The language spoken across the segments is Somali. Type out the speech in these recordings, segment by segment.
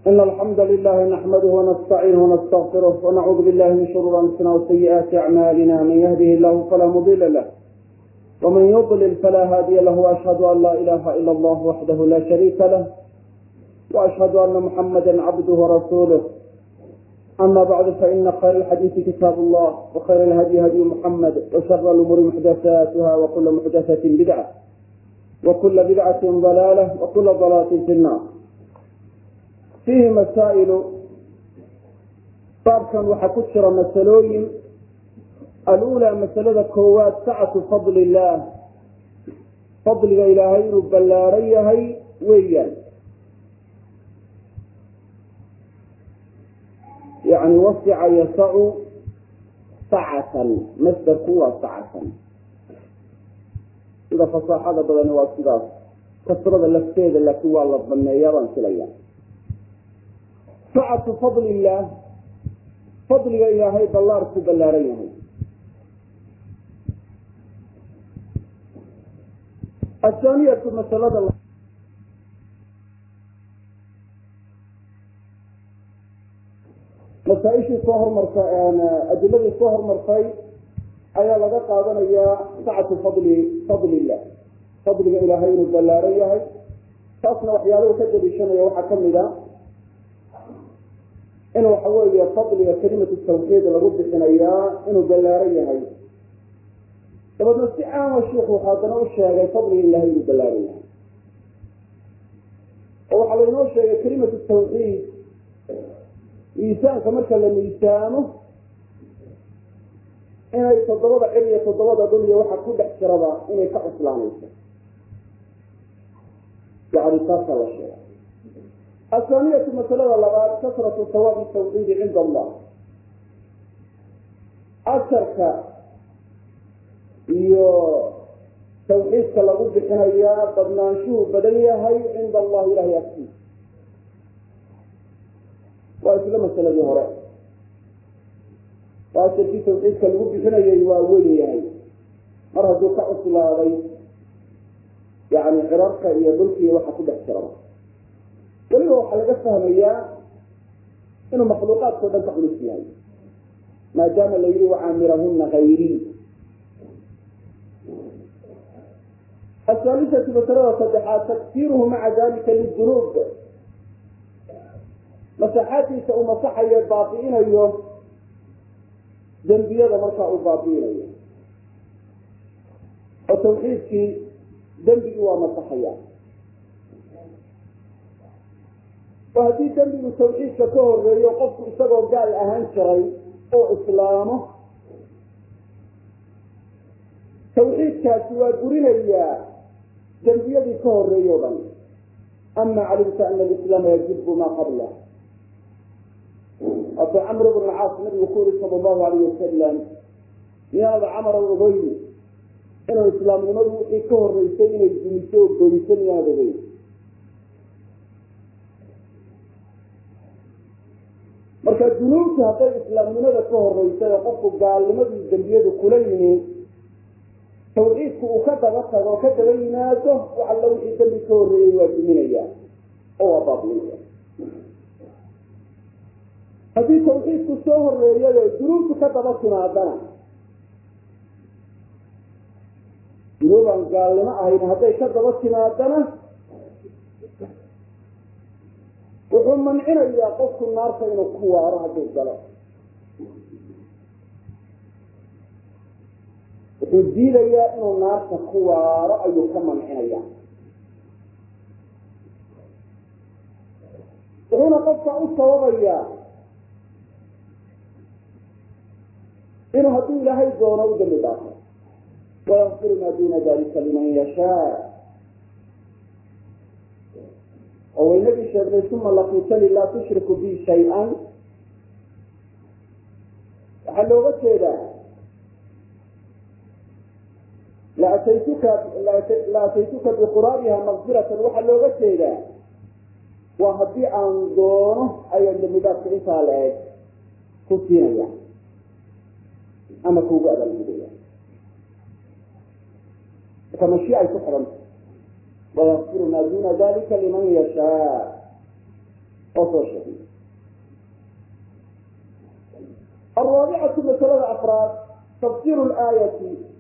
إن الحمد لله نحمده ونستعينه ونستغفره ونعوذ بالله من شرور أنفسنا وسيئات أعمالنا. من يهده الله فلا مضل له ومن يضلل فلا هادي له، وأشهد أن لا إله إلا الله وحده لا شريك له، وأشهد أن محمدا عبده ورسوله. أما بعد، فإن خير الحديث كتاب الله، وخير الهدي هدي محمد، وشر الأمور محدثاتها، وكل محدثة بدعة، وكل بدعة ضلالة، وكل ضلالة في النار. فيه مسائل baabkan waxaa ku jira masalooyin. alula masalada koowaad sacatu fadli illaah, fadliga ilaahay inuu ballaaran yahay weeyaan. yani wasica yasacu sacatan, masdarku waa sacatan, sida fasaaxada badani waa sidaas. kasrada lafteeda laakiin waa la baneeyaa baan filaya. sacatu fadli illaah, fadliga ilaahay ballaarku ballaaran yahay. athaaniyatu masalada masaaishii soo hormarta adiladii soo hormartay ayaa laga qaadanayaa sacatu fadli illah, fadliga ilaahay inuu ballaaran yahay. taasna waxyaalahu ka daliishanaya waxaa kamid a in waxa weeye fadliga kelimatu tawxiid lagu bixinayaa inuu ballaaran yahay. dabeedna si caama sheikhu haddana u sheegay fadliga ilahay inuu ballaaran yahay, oo waxaa laynoo sheegay kelimatu tawxiid miisaanka marka la miisaamo inay 7 cil iyo 7 dhul iyo waxa ku dhex jiraba inay ka cuslaanayso, yani taasaa la sheegay. الثانية مسألة لبعض كثرة ثواب التوحيد عند الله. أثرك توحيد كالله بحنايا قد ننشوه بدنيا هاي عند الله إله يكفي. وإسلام مسألة جهراء وأثر في توحيد كالله بحنايا يواوي هاي مرة دوكا أصلا هاي يعني عراقك يدلك وحكو بحشرة. weliba waxaa laga fahmayaa inuu makhluuqaadkao dhan ka culus yahay, maadaama la yihi wacaamirahuna hayrii. ahaalisatu masalada saddexaad takfiiruhu maca dalika lidunuub, masaxaadkiisa uu masaxayo baabi'inayo dembiyada markaa uu baabi'inayo, oo tawxiidkii dembigii waa masaxaya. oo haddii dembigu tawxiidka ka horeeyo qofku isagoo gaal ahaan jiray oo islaamo, tawxiidkaasi waa burinayaa dembiyadii ka horeeyo o dhan. ama calimta ana alislaama yajibu maa qabla. ata camr bn caas nabigu ku yuri sala allahu alayh wasalam, miyaada camar ogeyn inuu islaamnimadu wixii ka horeysay inay dumiso oo goyso miyaad ogeyn? marka dunuubta hadday islaamnimada ka horeysay oo qofku gaalnimadii dembiyadu kula yimi, tawxiidku uu ka daba tago ka daba yimaado, wax alla wixii dembi ka horeeyey waa duminaya oo waa baabiinaya. haddii tawxiidku soo horeeyayo dunuubtu ka daba timaadana, dunuubaan gaalnimo ahayn hadday ka daba timaadana, wuxuu mancinayaa qofku naarta inuu ku waaro hadduu galo. wuxuu diidayaa inuu naarta ku waaro ayuu ka mancinaya. wuxuuna qofka u sababayaa inuu hadduu ilaahay doono u dambi dhaafo. wayakfiru maa duuna dalika liman yashaa. oo waynagii sheegnay uma laqiitani laa tushriku bi shay-an, waxaa looga jeedaa la ataytuka biquraabiha maqfiratan. waxaa looga jeedaa waa haddii aan doono ayaan dambidaadka intaa la eg ku siinaya ama kuugu abaalgudaya. marka mashii ay ku xidhanta. ويغفر ما دون ذلك لمن يشاء. وصوشة. الرابعة مسألة أفراد تفسير الآية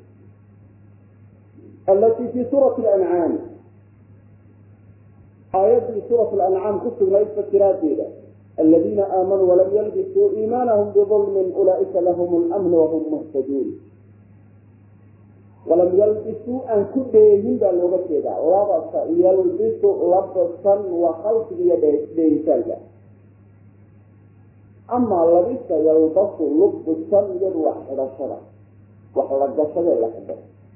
التي في سورة الأنعام. آيات في سورة الأنعام كتب رئيس فسرات الذين آمنوا ولم يلبسوا إيمانهم بظلم أولئك لهم الأمن وهم مهتدون. ولم يلبسوا أن كلهم باللغة كذا ولبس يلبسوا لبسا وخلق يدين سلبا. أما لبس يلبس لبسا يروح رشدا وحلق شدا لحدا.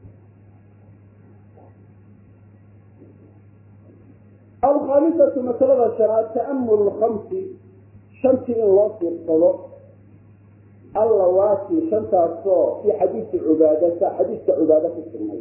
الخامسة مثلا الشرائع تأمل الخمس شمس الوصف الصلاة اللواتي شمس الصلاة في حديث عبادة السنة.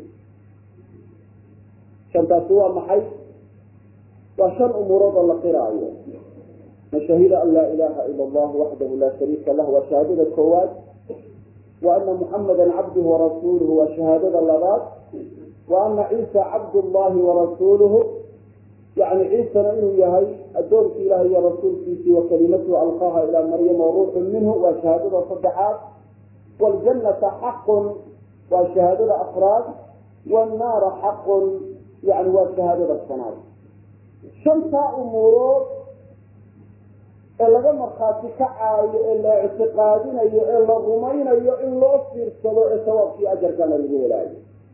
شمس الصلاة محي وشن أمور الله قراءة مشاهد أن لا إله إلا الله وحده لا شريك له وشهادة الكواد وأن محمدا عبده ورسوله وشهادة اللذات وأن عيسى عبد الله ورسوله يعني عيسى إنه يهي الدور في الله يا رسول فيه وكلمته ألقاها إلى مريم وروح منه وشهادة الصدحات والجنة حق وشهادة أفراد والنار حق يعني وشهادة الصناعي. شمس أمور إلا مرخاتي كعاي إلا اعتقادين إلا الرمين إلا أصير سواء في أجر كان الولاي.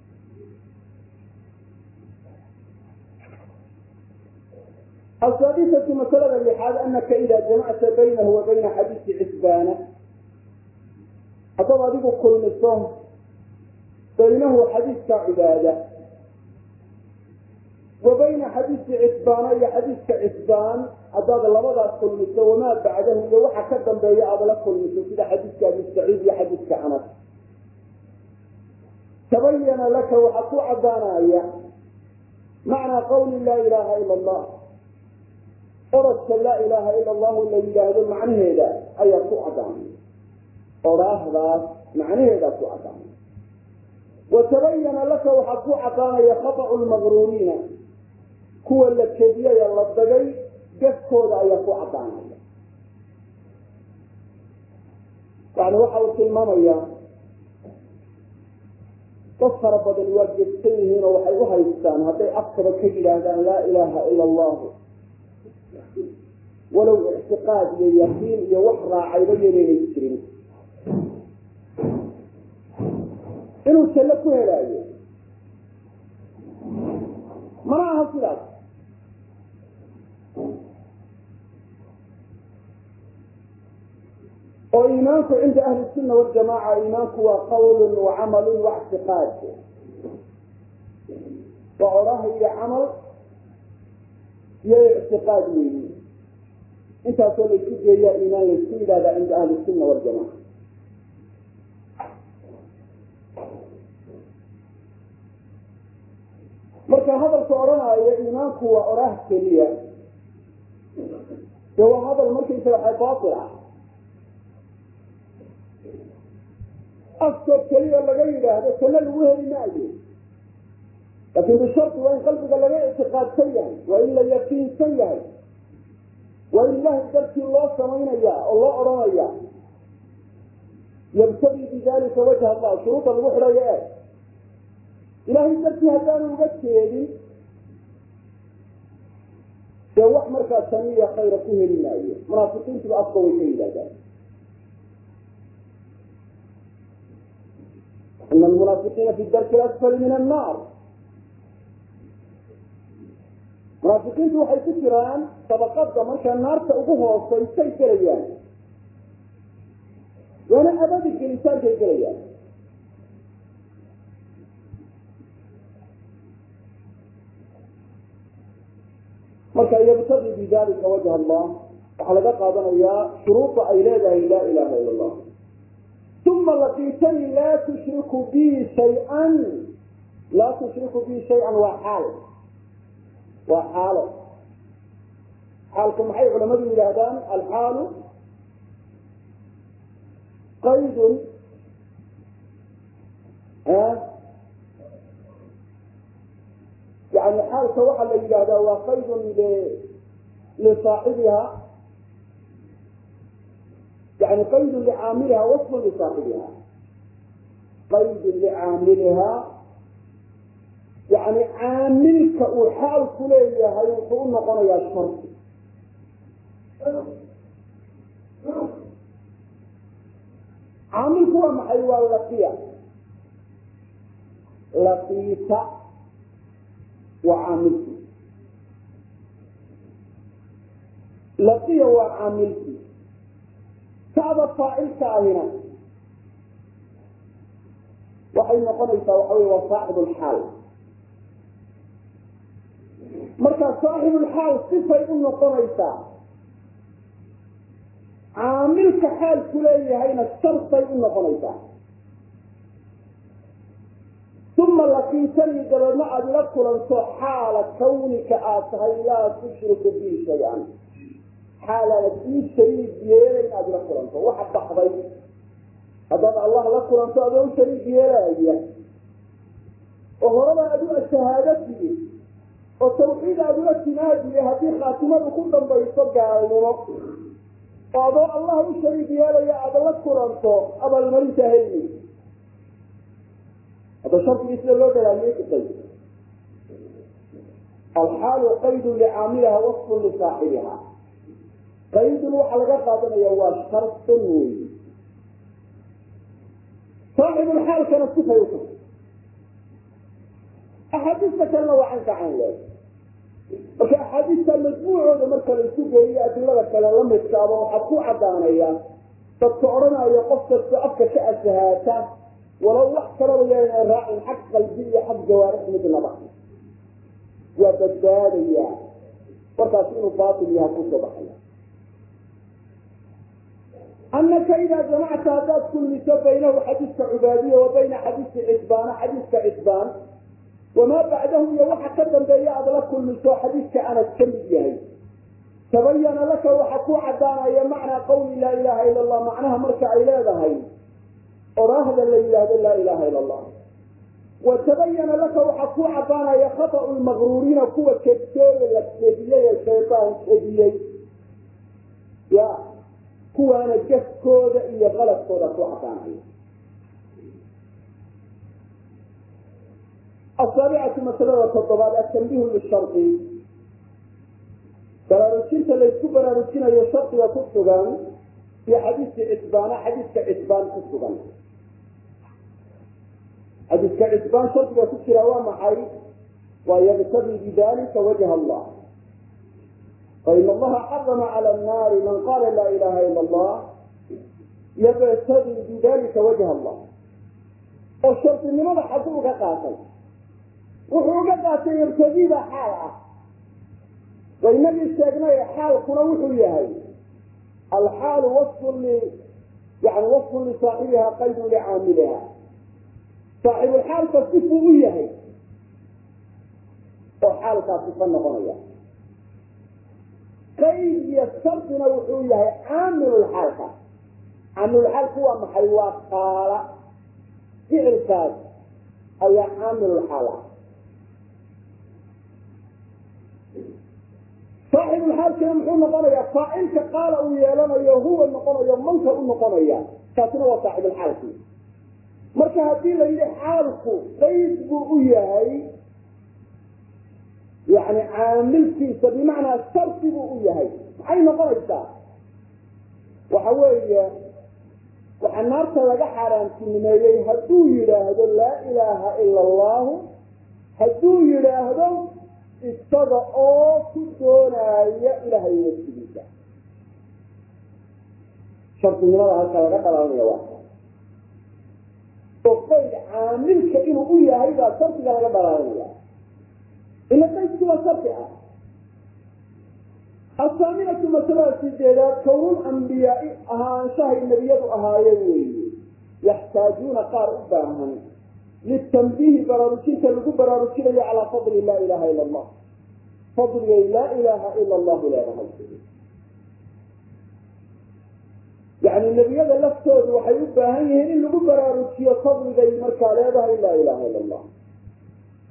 السادسة مثلا اللحاد أنك إذا جمعت بينه وبين حديث عثبان أطبع ذلك كل نصهم بينه حديث كعبادة وبين حديث عثبان أي حديث كعثبان أطبع الله كل نصهم وما بعده يوحى كدن بيعض لك كل نصهم كده حديث كأبي السعيد يا حديث كأنس تبين لك وحطوا عدانا معنى قول لا إله إلا الله أردت لا إله إلا الله الذي لا يدل معنى هذا أي صعدان أراه ذات معنى هذا صعدان وتبين لك وحطوا عطانا يخطأ المغرورين كوى الكبير يلبقي جفكود أي صعدان يعني وحاول الممية تصفر بدل الواجب سنهين وحيوها يستان هذا أكثر كبير هذا لا إله إلا الله ولو اعتقاد يقين يوحرى عيبين يسرين إنه سلكوا هلايه مراها صلاة وإيمانك عند أهل السنة والجماعة إيمانك هو قول وعمل واعتقاد وعراه هي عمل هي اعتقاد منه انت أقول لك يا إيمان يسير هذا عند أهل السنة والجماعة. مركا هذا الصورنا يا إيمانك هو عراه كلية هو هذا المركز باطلة أكثر كلية لغيره هذا كلال وهي ماجي لكن بالشرط وإن قلبك لغير اعتقاد سيئا وإلا يقين سيئا وإلا يدرك الله سمين إياه الله أرى إياه يبتغي بذلك وجه الله شروط المحريات إلهي يدرك هذان المبكرين سوى مركز ثانية خير فيه لله منافقين تبقى أفضل شيء ذلك إن المنافقين في الدرك الأسفل من النار منافقين waxay ku jiraan tabaqada marka naarta ugu hooseysay galayaan wana abadi gelitaan galayaan marka yabtadi bidalika wajh Allah waxa laga qaadanayaa shuruuda ay leedahay la ilaha illa Allah thumma laqitani la tushriku bi shay'an wa hal وحاله حالكم حي علماء الولادان الحال قيد يعني حال سواء الولادة وقيد لصاحبها يعني قيد لعاملها وصف لصاحبها. قيد لعاملها يعني عاملك وحال كلية هيكون نقول يا شرط. عامل هو محيوان لقيا لقيت وعاملت. لقيا وعاملت كعب الطائل كاهنا وحين قلت وحوي وصاحب الحال. مركز صاحب الحال صفة قلت عاملك حال كلية هين الشرط قلت ثم لقيتني قبل ما أدلك لنسو حال كونك آتهي لا تشرك بي شيئا. حالة لكي شريك يلين أدلك لنسو واحد بحضي هذا الله لك لنسو أدلك شريك يلين وهرما أدلك الشهادة وتوحيد أدلك نادي هذه خاتمة بكل بيصدق علينا وأضاء الله شريك يلين أدلك لنسو أبا المريسة هيني. هذا شرط الإسلام لو دلاليك الطيب. الحال قيد لعاملها وصف لصاحبها. قيد وحلقة قادمة يواش شرط نوي. صاحب الحال كان الصفة يوصف. أحاديث تكلموا عنك عن ذلك. وكأحاديث المجموعة مركز السوق هي أدلة كلام الكتاب وحطوا عدانية. تذكرنا يقصد أفكار شأسها ولو وحكروا لنا الراعي حق قلبية حق جوارح مثل بعض وبالدارية وتأثير باطل لها كتب حياة. أنك إذا جمعت هذا كل بينه حديث عبادية وبين حديث عتبان حديث عتبان وما بعده يوحى قدم بياض لك كل سوى حديث أنا التنبيه تبين لك وحكوا عدانا يا معنى قول لا إله إلا الله معناها مركع إله هاي وراهد لا إله إلا الله. وتبين لك وحكوا عبانا يا خطأ المغرورين وكوة كبتين الكبية الشيطان كبية يا كوة أنا جس كودة إيا غلط كودة وعبانا. السابعة مثلا وتطبال التنبيه للشرطي براروشين تليسكو براروشين يشرط وكتبان في حديث عتبان حديث عتبان كتبان حديث كعتبان شرط وكتب رواه معي ويبتغي بذلك وجه الله. فإن الله حرم على النار من قال لا إله إلا الله يبتغي بذلك وجه الله. والشرط لماذا حدوك قاتل وحوك قاتل يبتغي بحالة والنبي استغنى حال كنوح يهي. الحال وصف لصاحبها قيد لعاملها. صاحب الحال تصفه إياه وحال تصفه نغنية قيد يسترد نوحوية عامل الحال. عامل الحال هو محيوات قال إعرفاد أو عامل الحال. صاحب الحال كان محيو نغنية فإنك قال ويالنا هو النغنية منك النغنية كاتنا وصاحب الحال فيه. marka hadii la yiri xaalku qayd buu u yahay yani caamilkiisa bimaana sharti buu u yahay maxay noqonaysaa waxa weeye waxa naarta laga xaraantinimeeyay haduu yiraahdo laa ilaaha illa allah haduu yiraahdo isaga oo ku doonaya ilaahay wasiisa shartinimada halka laga qalanayo waa وقيد عاملك إنه إياه إذا صرت على بلانية إلا قيد سوى صرتها. الثامنة مثلا السجدات كون الأنبياء شاهد النبي أهايين يحتاجون قارباها للتنبيه براروشين تلقوا براروشين على فضل لا إله إلا الله. فضل لا إله إلا الله لا إله إلا الله. يعني النبي هذا لفته وحيبه هي اللي ببراروشي فضل زي مركا لا اله الا الله.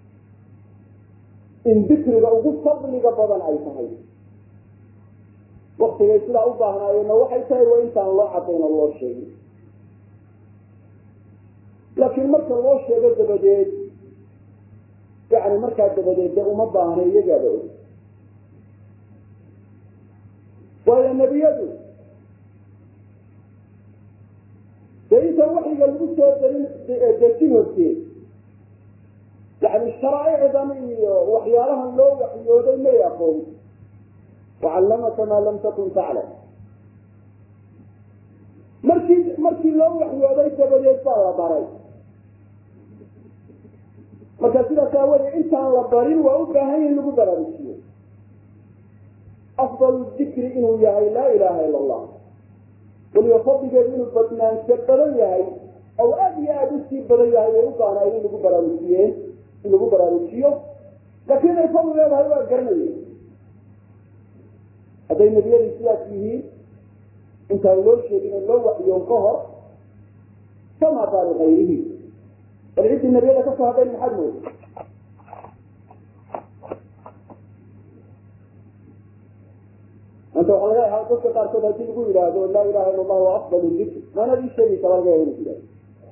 ان ذكر او فضل قبضا اي صحيح waktigay sidaa u baahnaayeenna waxay tahay waa intaan loo cadayn oo loo sheegin laakiin marka loo sheego dabadeed yani markaa dabadeed dee uma baahna iyagaaba og waayo nebiyadu dee intaan waxyiga lagu soo dejin horteed yani sharaaicdan iyo waxyaalahan loo waxyooday may aqoon wacallamaka maa lam takun taclam markii loo waxyooday dabadeed baa la baray marka sidaas aawadee intaan la barin waa u baahan yahi lagu baraarujiyo afdal dikri inuu yahay laa ilaha ila allah waliba fadligeedu inuu badnaansho badan yahay oo aad iyo aada usii badan yahay way u baahnaay in lagu baraarujiyo laakiin ay fadli leedahay waa garanaya hadday nebiyadii sidaas yihiin intaan loo sheegin oo loo waxyoon ka hor fama baali kayrihi bal ciddii nebiyada kasoo hadhayn maxaad mooda anta waxaa laga yahaa dadka qaarkood haddii lagu yidhaahdo laa ilaha ila allah wa afdal dikr maanadii sheegaysa baa laga yaha inu yidhahdo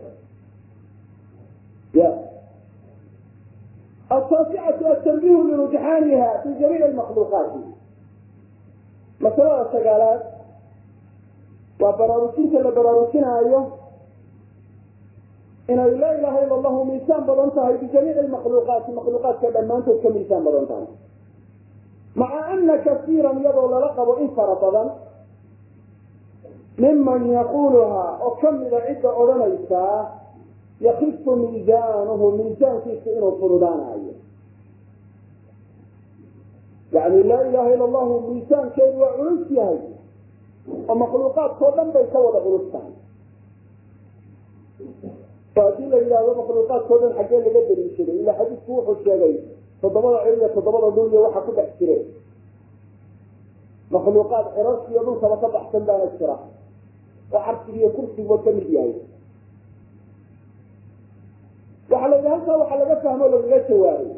ya التاسعة التنبيه لرجحانها في جميع المخلوقات مسألة السقالات وبراروسين كلا براروسين أيوه إن لا إله إلا الله ميسان بضنتها بجميع المخلوقات كذا ما أنتم كميسان بضنتها مع أن كثيرا يضل لقب إن فرطا ممن يقولها أكمل عدة أولانيسا يخف ميزانه ميزان في سئر الفردان أيوه يعني لا إله إلا الله ميزان كيف وعلوسها ومخلوقات كلهم بيسوى لعلوسها فأدل إلى مخلوقات كلهم حقين لقدر يشيره إلا حديث روح الشيغي تضبط عليا تضبط دنيا وحا كل احترام مخلوقات عراسي يضوك وطبع سندان الشراء وعرسي لي كرسي وكمل بيهي وحلق هلسا وحلق فهمه لغاية شواري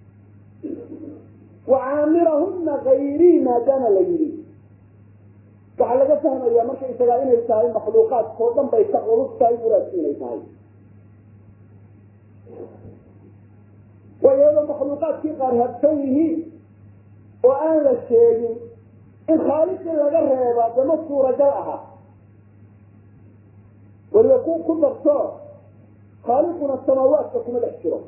وعامرهن غيري ما دان لغيري وحلق فهمه يا مركا إسرائيل يساهي مخلوقات كلهم بيتقلوا الساي وراسين يساهي ويهذا مخلوقات في قارها بسويه وآن الشيء إن خالق لغرها بمصر رجاءها وليكون كل مقصار خالقنا السماوات كما الاحترام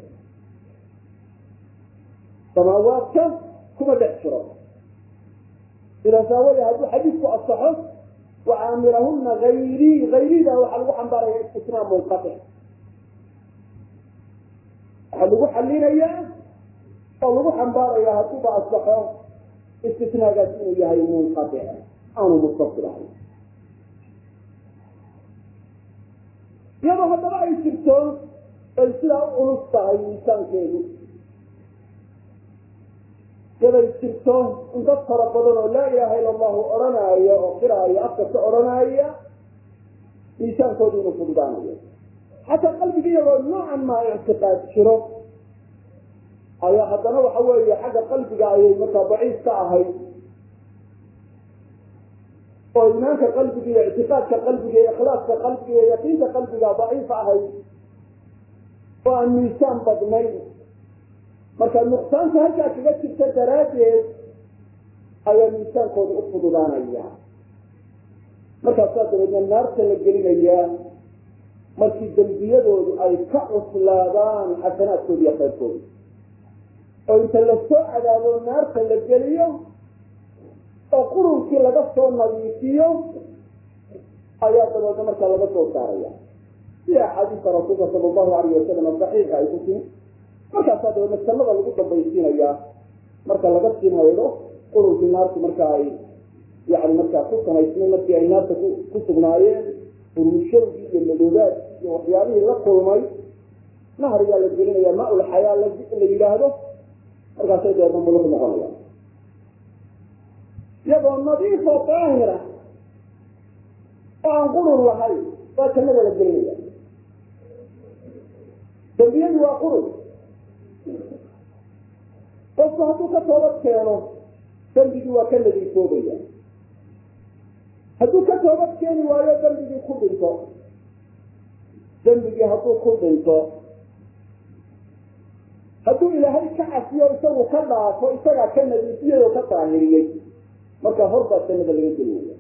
سماوات كما الاحترام إذا ساولي هذا حديث الصحف وعامرهن غيري له حلقوا حنباري استثناء منقطع حلقوا حلين إياه حلقوا حنباري هاتوبة الصحف استثناء قاسين إياه منقطع أنا متصل عليه يابا هذا رأي سبتون السلاء أنصها الإنسان كيلو يابا السبتون انتصر قدره لا إله إلا الله أرنا إياه وقرأ إياه أفكت أرنا إياه إنسان كودين فضبان إياه حتى قلبي يابا نوعا ما اعتقاد شرف أيها حتى نوع حوالي حاجة قلبي أيها متى ضعيف كأهي وإيمانك قلبك اعتقادك قلبك إخلاصك قلبك يقينك قلبك ضعيف أهي والميسان بدنين مركا النقصان هكا كذلك تدراته أي الميسان قد أفضل لنا إياه مركا صادر إن النار تلقلين إياه مركا الدنبية أي كأس لابان حسنات كل يخيطون وإنت لسوء على النار تلقلين oo qurunki laga soo nadiifiyo ayaa dabada marka laga soo saaraya sida xadiiska rasuulka sallallahu alayhi wasallam saxiixa ay ku timi marka sababta mas'alada lagu dambaysiinaya marka laga timaado qurunki naartu marka ay yani marka ku samaysay markii ay naartu ku sugnaayeen furuushadii iyo madoobaad iyo waxyaabihii la kulmay nahriga la gelinaya ma ul xayaa la yiraahdo markaasay dee dambulo noqonaya يبقى نظيفة طاهرة وأنقل الله وكذا للجنية تنبيه وأقول وصحتك طلب كانوا تنبيه وكذا للفوضية hadduu ka toobad keeni waayo dembigii ku dhinto dembigii hadduu ku dhinto hadduu ilaahay ka cafiyo isagu ka dhaafo isagaa ka nadiifiyey oo ka daahiriyey marka horbaa jannada laga gelinaya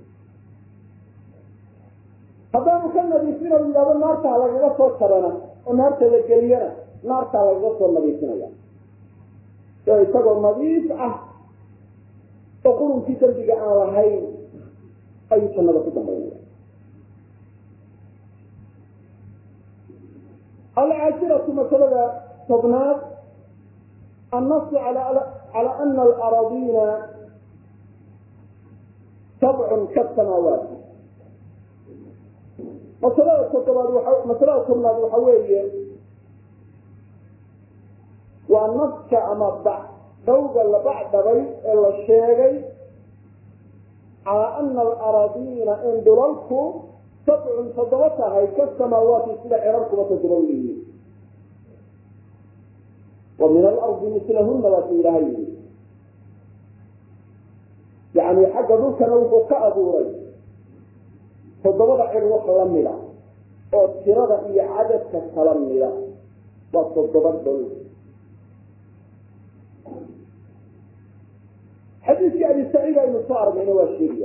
haddaanu ka nadiifin oo yidhahdo naartaa lagaga soo jarana oo naarta la geliyana naartaa lagaga soo nadiifinaya oo isagoo nadiif ah oo qurunkii dembiga aan lahayn ayuu jannada ku dambaynaya alcaashiratu masalada tobnaad النص على أن الأراضين سبع كالسماوات مسألة كمنا وحوية والنص أما دوغا لبعد بي إلا الشيغي على أن الأراضين إن دلالكم سبع صدوتها كالسماوات سلع عراركم وتدلولين ومن الأرض مثلهن وسيلهين يعني حق ذوك نوفو كأبوري فالضوضع الروح لملا أو التراد إيا عدد كالملا والضوضع دول حديث أبي سعيد المصارم من واشيريا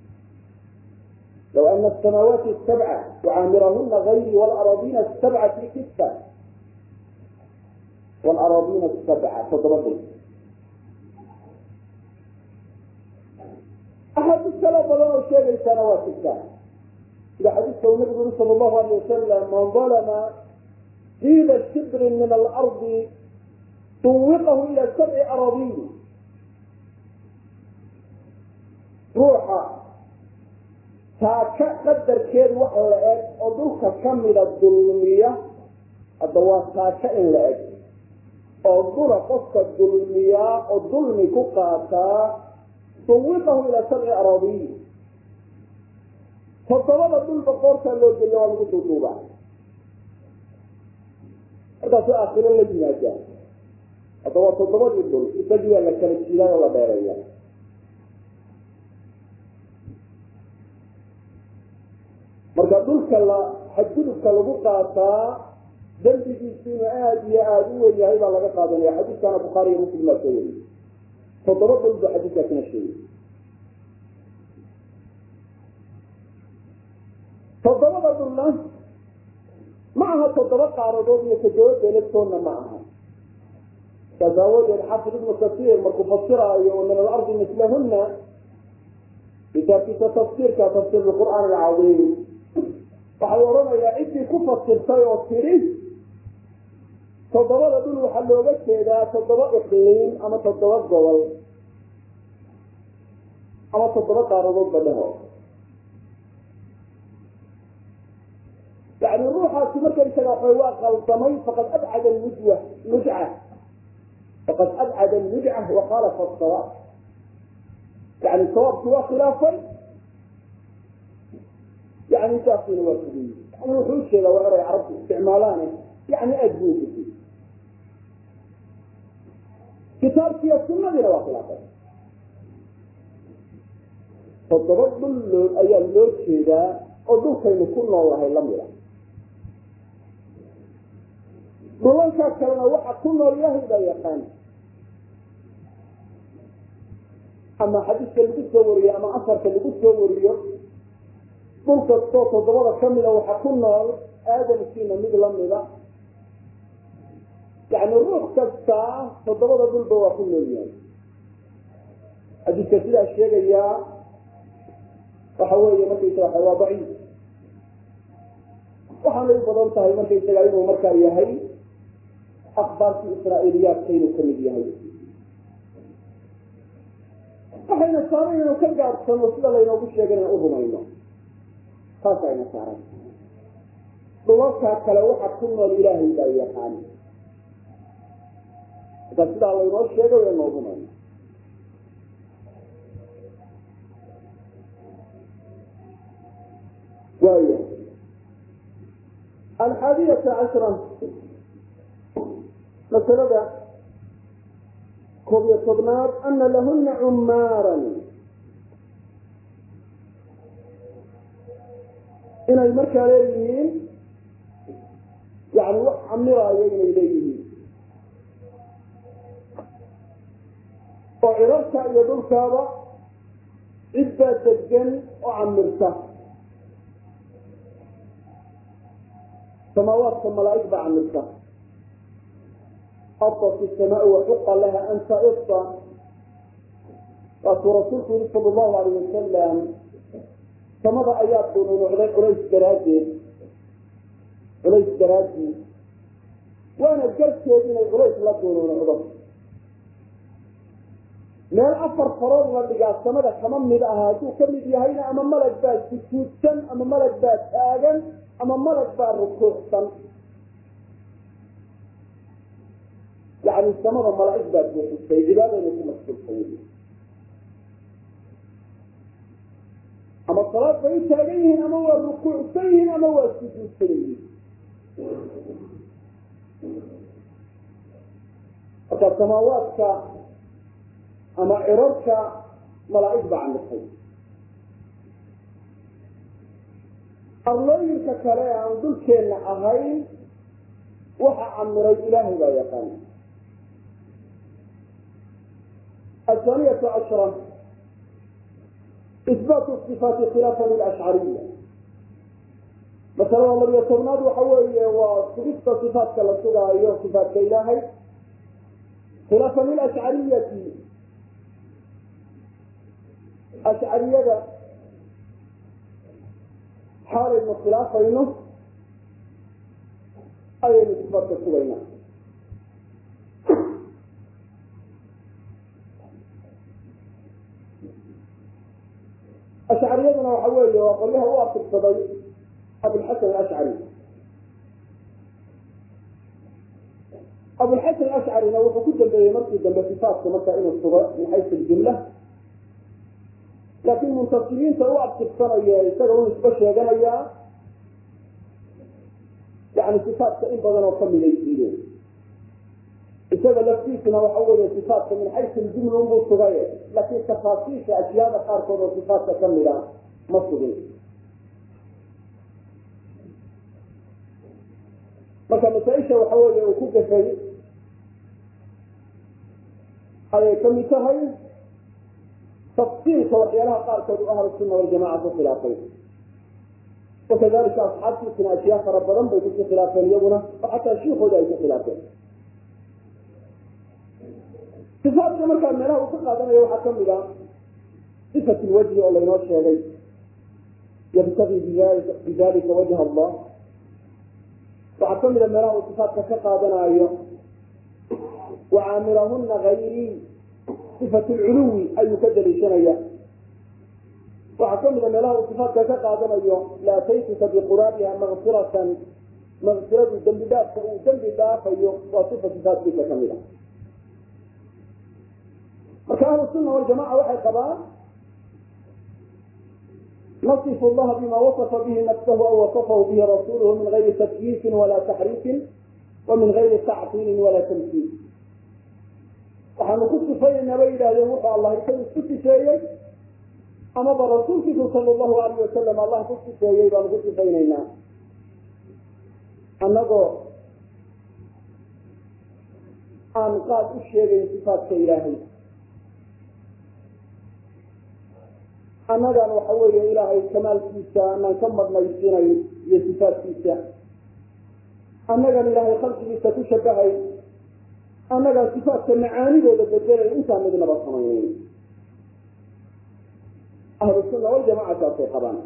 لو أن السماوات السبعة وعامرهن غيري والأراضين السبعة في كفة والأراضين السبعة تضربوا أحد السلام الله الشيء سنوات الساعة إذا حديث النبي صلى الله عليه وسلم من ظلم قيل شبر من الأرض طوقه إلى 7 أراضين روحا قدر كيد وحلقات أدوك كمل الظلمية الضوات كائن لأجل oo dura qofka dulmiyaa oo dulmi ku qaataa tuwiqahu ila 7 araadiin todobada dhulba qoorta loo geliyo waa lagu duuduubaa markaasuu aakhiro la yimaada haddaba todobadii dhul isagii waa la kala jiiday oo la dheereeya marka dhulka xadgudubka lagu qaataa dembigiisiinu aada iyo aada u weyn yahay baa laga qaadanaya xadiiskana bukhaari iyo muslim baa soo wariyey toddoba dhul buu xadiiskaasina sheegay toddobada dhulna ma aha toddoba qaaradood iyo toddoba beeladtoonna ma aha saas aawadeed xaafid ibnu kasiir markuu fasiraayo min alardi mislahunna kitaabkiisa tafsiirka tafsiir lqur'aan alcadiim waxau odhanayaa ciddii ku fasirtay oo tiri toddobada dhul waxaa looga jeedaa 7 iqliim ama 7 gobol ama 7 qaaradood badhaho يعني روحها تمكن كذا قلطمي فقد أبعد النجعة فقد أبعد النجعة وخالف الصواب يعني الصواب سوى خلافا يعني تأصيل والسبيل يعني وحوش كذا وعرى عرب استعمالانه يعني أجنوب فيه كتاب فيها السنة دي روا خلافا فالتفضل أيام لوت كذا أدوك يكون الله لم يرى dhulalkaa kalena waxa ku nool ilaahay baa yaqaan ama xadiiska lagu soo wariyo ama asarka lagu soo wariyo dhul kastoo 7 kamida waxa ku nool aadamkiina mid lamida yani ruux kasta 7 dhulba waa ku nool yahay xadiiska sidaa sheegaya waxa weeye markaysaga waa daciif waxaana u badan tahay markaysaga inuu markaa yahay أخبار إسرائيليات كينو كميديا waxayna saareen inuu ka gaabsano sida laynoogu sheegay inaan u rumayno taas ayna saareen dhulalkaa kale waxa ku nool ilaahay baa yaqaan sidaa laynoo sheegay inaan u rumayno waayo 11 مسألة كوبية صدنات أن لهن عمارا inay markaa leeyihiin yani wax camiraayo inay leeyihiin oo cirarka iyo dhulkaaba cid baa degan oo camirta samaawaadka malaa'ig baa camirta أطت السماء وحق لها أن تئط قال رسولك صلى الله عليه وسلم فمضى آيات قولوا عليس دراجي وأنا قلت إن عليس لا قولوا عضو ما الأفر فرار لديك السماء كمان مدعها كم يهينا أما ملك بات سكوتا أما ملك بات آجا أما ملك بات ركوحا يعني السماء ملائكة بات في عبادة يكون مسؤول أما الصلاة فهي تاجين أما هو الركوع سيئين أما هو السجود سيئين السماوات أما عرارك ملائكة عن الخير الله يكفر عن ذلك أن أهين وحى عن مريد إله لا يقال الثانية عشرة إثبات الصفات خلافا للأشعرية مثلا الذي يتناد حوالي وصفت صفات كالسورة أيها صفات كإلهي خلافا للأشعرية أشعرية حال الخلاف بينه أي صفات كالسورة أشعريتنا وحوالي وقال لها وقت الصدي أبو الحسن الأشعري أبو الحسن الأشعري لو فكنت بمركز بصفات كمسائل الصغر من حيث الجملة لكن منتصرين سوقت السنة يستغلون البشر جنيا يعني صفات كإن بدنا وصلي ليسيرين إذا لفتيتنا وحول صفات من حيث الجملة أمور صغير لكن تفاصيل أشياء خارقة وصفات تكملة مصرين مثلا مسائشة وحول وكوك شيء هذا كم يتهي تفصيل وحيالها خارقة أهل السنة والجماعة في خلافين وكذلك أصحاب سنة أشياء فربنا بيكون خلافين يومنا وحتى الشيوخ هذا يكون خلافين صفات كما كان ملاه وفقه يوحى كملا صفة الوجه والله ينوشي عليه يبتغي بذلك وجه الله وعكمل ملاه صفات كقادنا أيضا وعامرهن غيري صفة العلو أي يكدر شنيا وعكمل ملاه صفات كقادنا أيضا لا تيتك بقرابها مغفرة ذنب الله وصفة صفات بك كملا فكان السنة والجماعة وحي قبال نصف الله بما وصف به نفسه أو وصفه به رسوله من غير تكييف ولا تحريف ومن غير تعطيل ولا تمثيل وحنقص فينا بيلا يوقع الله يكون ست شيء أما برسولك صلى الله عليه وسلم الله قص شيء ونقص فينا النظر أن قاد الشيء صفات كإلهي أننا وحوي إلهي كمال كيسا أننا كمد ميسينا يصفات كيسا أننا إلهي خلق كيسا تشبهي أننا صفات معاني ولا تجري الإنسان مدينة بصمين أهل السنة والجماعة تأتي قبانا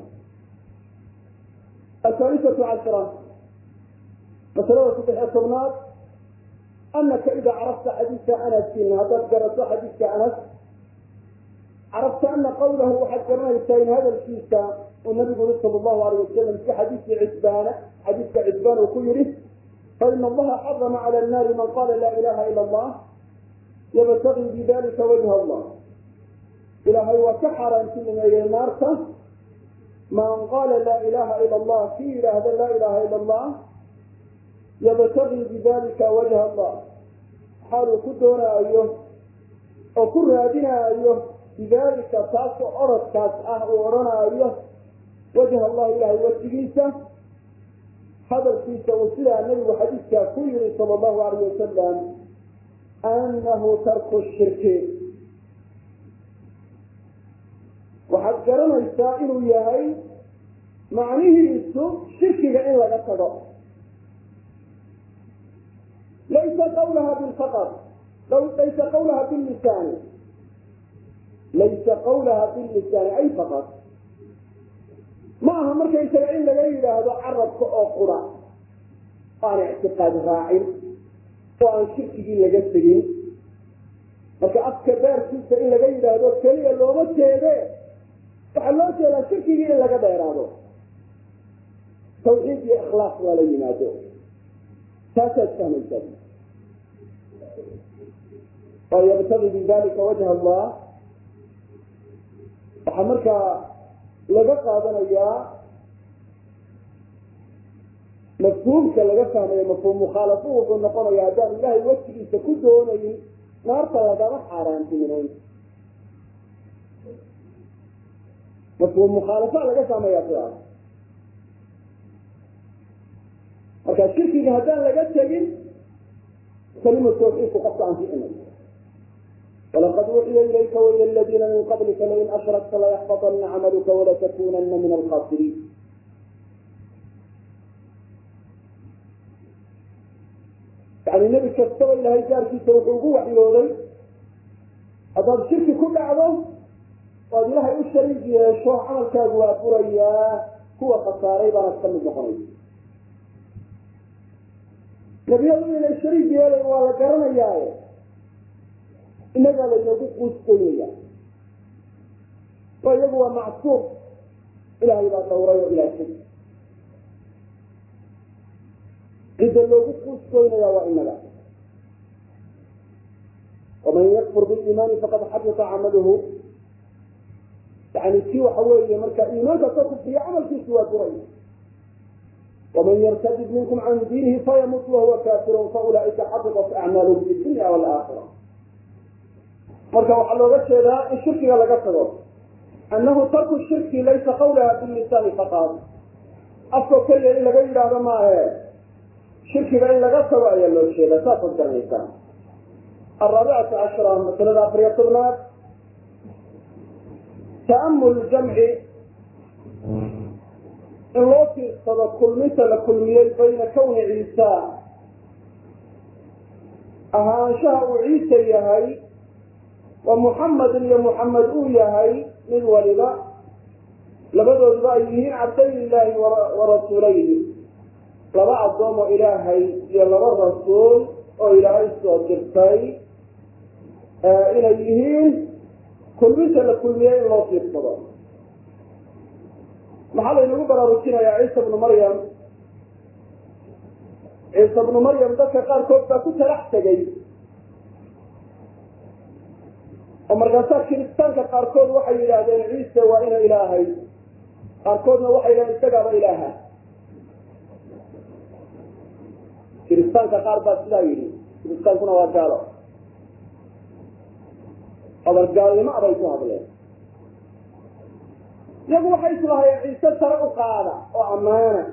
الثالثة عشرة مثلا فتح الصبنات أنك إذا عرفت حديث أنس هذا تقرأت حديث أنس عرفت أن قوله وحكرنا يستعين هذا الكيسة والنبي صلى الله عليه وسلم في حديث عتبان وكيره فإن الله حرم على النار من قال لا إله إلا الله يبتغي بذلك وجه الله إلهي وسحر أنت من النار من قال لا إله إلا الله في إله لا إله إلا الله يبتغي بذلك وجه الله حال كدنا أيوه وكل هذه أيوه بذلك تاسو أرد تاسعه ورنا أيوه وجه وجه الله إلهي وجهيسا هذا الكيسة وسيلة النبي حديث كافير صلى الله عليه وسلم أنه ترك الشرك وحذرنا السائل ياهي معنيه السوء شركك إلا قصده ليس قولها بالفقر ليس قولها باللسان ليس قولها باللسان أي فقط معها مركز سبعين لغير هذا عرض كأخرى قال اعتقاد راعي وأن شركه لقصدين marka afka baarkiisa in laga yiraahdo kaliya looma jeedo waxa loo jeedaa shirkiga in laga dheeraado tawxiid iyo ikhlaas wala yimaado taasoo samaysa ويبتغي بذلك وجه الله waxa marka laga qaadanayaa mafhuumka laga fahmayo mafhuum mukhalafo wuxuu noqonayaa haddaan ilaahay wajhigiisa ku doonayn naarta lagama xaaraantinimeyn mafhuum mukhalafo laga fahmayaa sidaas marka shirkiga haddaan laga tegin كلمة توحيد قد عنه ولقد أوحي إليك وإلى الذين من قبلك لئن أشركت ليحبطن عملك ولتكونن من الخاسرين يعني النبي كتب إلى هيجار في توحيد وحيوذي هذا الشرك كل عظم وقال لها الشريك شو عمل كاغوا فريا هو خساري بنا تكمل مخرج نبي الله إلى الشريك يالي ولا كرنا ياي إنك لا يجوز قسطنيا ويبقى معصوب إلى إلى ثورة وإلى شرك إذا لو قسطنيا وإنك ومن يكفر بالإيمان فقد حبط عمله يعني سوى حوالي مركا إيمانك تقف في عمل في سوى ثريا ومن يرتد منكم عن دينه فيموت وهو كافر فأولئك حبطت أعمالهم في الدنيا والآخرة مركا وحلو هذا الشرك لا قصده أنه ترك الشرك ليس قولها باللسان فقط أفضل كل إلا غير هذا ما هي شرك إلا قصده أي الله الشيء لا تفضل الإنسان الرابعة عشرة مثلا أفريقنا تأمل الجمع الوقت كل مثل كل ميل بين كون عيسى أهانشاء عيسى يهي ومحمد يا محمد يهي من ولد لبدوا الرأيين عبدي الله ورسوليه لبعض دوم إلهي يلغى الرسول وإلهي السؤال إليهين كل مثل كل ميل الوقت الصدق محل ينقل براركينا يا عيسى بن مريم عيسى بن مريم ذكر قال كوبتا كنت لحت جاي ومرقاسات كريستان كاركود وحي إلى عيسى وإنا إلهي كاركودنا وحي إلى استقام إلها كريستان كاربات سلايني كريستان كنا وقالوا هذا القال ما أبيتوا هذا يقول حيث لها يا عيسى ترى قاعدة وأمانة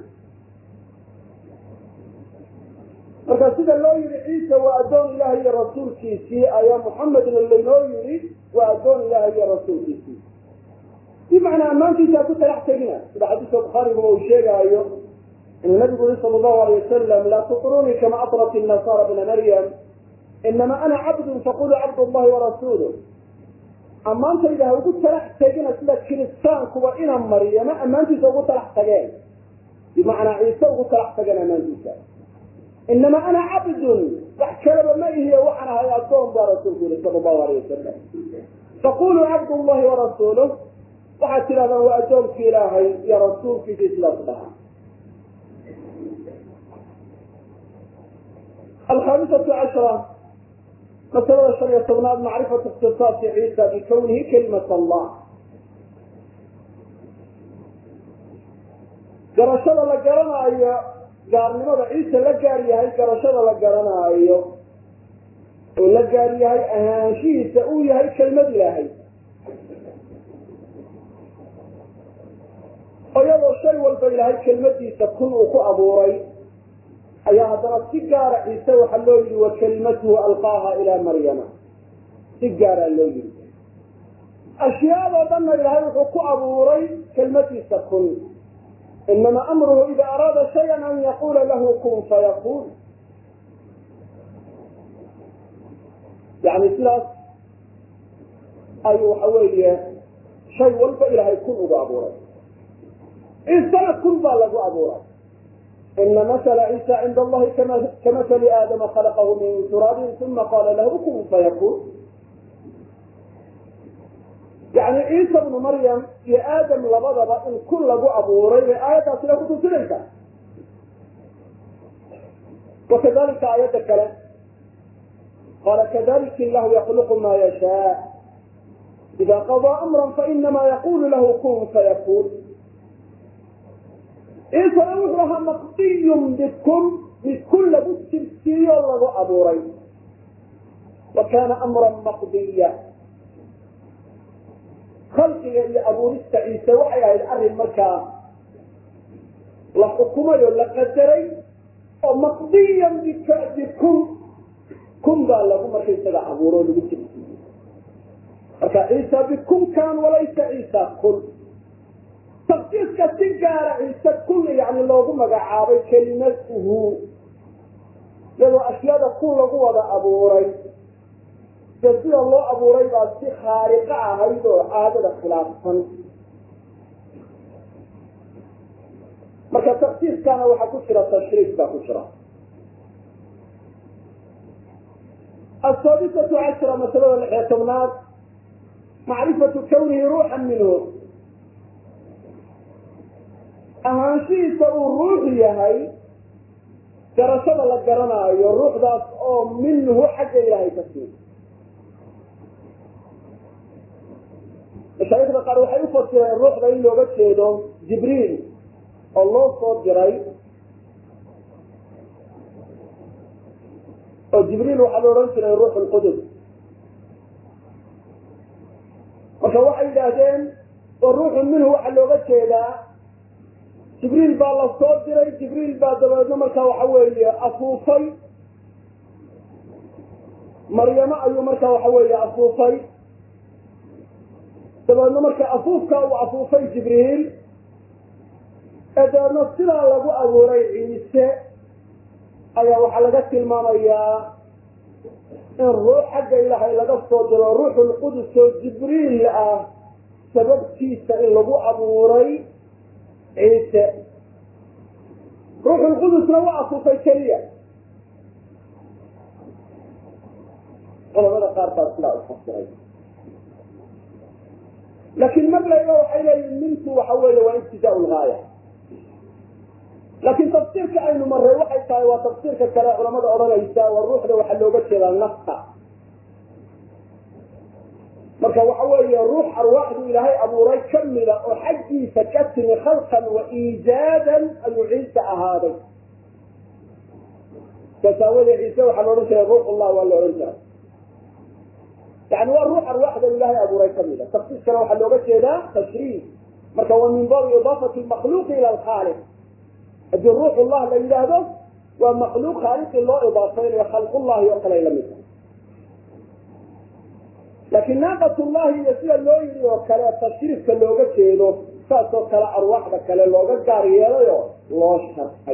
marka sida loo yiri ciise waa adoon ilaahay iyo rasuulkiisii ayaa muxamed اللي loo yiri waa adoon ilaahay iyo rasuulkiisii بمعنى amaantiisa ku talax tagina sida xadiiska bukhari uu sheegayo in nabigu sallallahu alayhi wasallam la tuqruni kama atrat an-nasara ibn maryam inma ana 'abd faqulu 'abdu allah wa rasuluhu amaantayda ugu talax tagina sida kiristaankuba ina maryama amaantiisa ugu talax tageen بمعنى ciise ugu talax tageen amaantiisa إنما أنا عبد وحكرب ما هي وحنا هيا الضوم برسوله صلى الله عليه وسلم فقولوا عبد الله ورسوله وحتى هذا هو أجوم في إلهي يا رسول في إسلام الله. الخامسة عشرة مثلا الشريعة الصغناء معرفة اختصاص عيسى بكونه كلمة الله. قرشنا لقرنا أيها gaarnimada ciise la gaar yahay garashada la garanaayo oo la gaar yahay ahaanshihiisa uu yahay kelmad ilaahay iyadoo shay walba ilaahay kelmadiisa kun uu ku abuuray ayaa haddana si gaara ciise waxaa loo yidhi wa kalimatuhu alqaaha ilaa maryama si gaaraa loo yidhi ashyaadoo dhanna ilaahay wuxuu ku abuuray kelmadiisa kun inama amruhu ida araada shayan an yaquula lahu kun fayakuun yani sidaas ayuu waxa weeye shay walba ilaahay kun ugu abuuray ciisana kun baa lagu abuuray ina masala ciisa cinda allahi kamasali aadama khalaqahu min turaabin uma qaala lahu kun fayakuun yani ciisa bnu maryam iyo aadam labadaba in kun lagu abuuray bay aayaddaasina kutusinaysaa wakadalika aayadda kale qaala kadalika illahu yakluqu ma yashaa ida qadaa amran fainama yaqulu lahu kun fayakuun ciisana wuxuu ahaa maqdiyun bikun mid kun lagu tirsiiyo lagu abuuray wa kaana amran maqdiya khalqiga iyo abuurista ciise waxay ahayd arrin markaa la xukumay oo la qadaray oo maqdiyan bikun kun baa lagu marka isaga abuuro o lagu tirsiiyey marka ciisa bikun kaan walaysa ciisa kun tafsiiska si gaara ciise kun yani loogu magacaabay kelimatuhu iyadoo ashyaada kun lagu wada abuuray de sida loo abuuray baa si khaariqa ahayd oo caadada khilaafsan marka tafsiiskana waxaa ku jira tashriif baa ku jira asaadisatu cashra masalada 16aad macrifatu kawnihi ruuxan minhu ahaanshihiisa uu ruux yahay garashada la garanaayo ruuxdaas oo minhu xagga ilaahay ka sii mashaayikda qaar waxay u fasireen ruuxda in looga jeedo jibriil oo loo soo diray oo jibriil waxaa la odhan jiray ruux lqudus marka waxay yidhaahdeen oo ruuxun minhu waxaa looga jeedaa jibriil baa la soo diray jibriil baa dabeedna markaa waxa weeye afuufay maryamo ayuu markaa waxa weeye afuufay dabeedna marka afuufka uu afuufay jibriil ee dabeedna sidaa lagu abuuray ciise ayaa waxaa laga tilmaamayaa in ruux xagga ilaahay laga soo diro ruuxulqudus oo jibriil ah sababtiisa in lagu abuuray ciise ruuxulqudusna waa afuufay keliya culamada qaar baa sidaa u fasiray laakiin maglayba waxay leeyihin minku waxa weeye waa ibtidaa lgaaya laakiin tafsiirka aynu maray waxay tahay waa tafsiirka kale culamada odhanaysa waa ruuxda waxaa looga jeedaa nafta marka waxa weeye ruux arwaaxdu ilaahay abuuray kamida oo xaggiisa ka timi khalqan wa iijaadan ayuu ciise ahaaday kasaawadee ciise waxaa la odhan jiray ruuxullah waa la odhan jiray yani waa ruux arwaaxda ilaahay abuuray kamida tafsiiskana waxaa looga jeedaa tashriif marka waa min baabi idaafati makhluuqi ila alkhaaliq haddii ruuxullah la yidhaahdo waa makhluuq khaaliqii loo idaafaynayo khalqullahi oo kale lamid laakiin naaqatullahi iyo sida loo yidhi oo kale tashriifka looga jeedo saas oo kale arwaaxda kale looga gaar yeelayo loo sharxay